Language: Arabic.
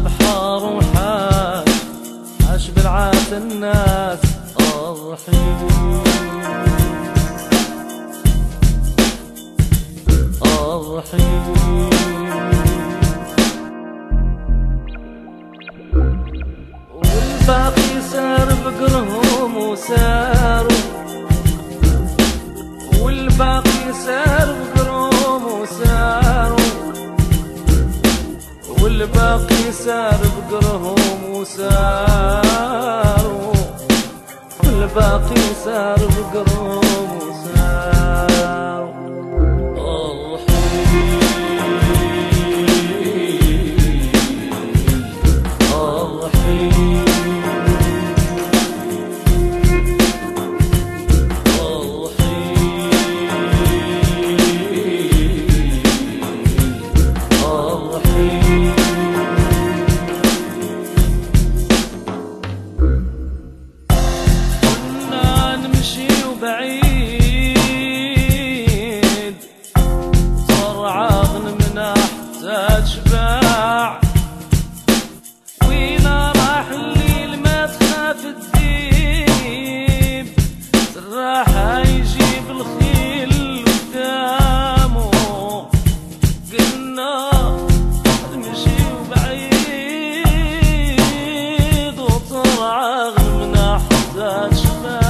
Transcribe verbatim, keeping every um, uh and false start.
البحر وحاش عاش بالعات الناس الرحيم الرحيم. والباقي سار بقرهم وساروا والباقي سار بقرهم وساروا والباقي سار بقرهم وساروا والباقي سار بقرهم وساروا الرحيم بعيد صار عاغن من احتاج شباع وين راح الليل ما تخاف الديب سراح يجيب الخيل قدامه قلنا نمشي بعيد وصار عاغن من احتاج شباع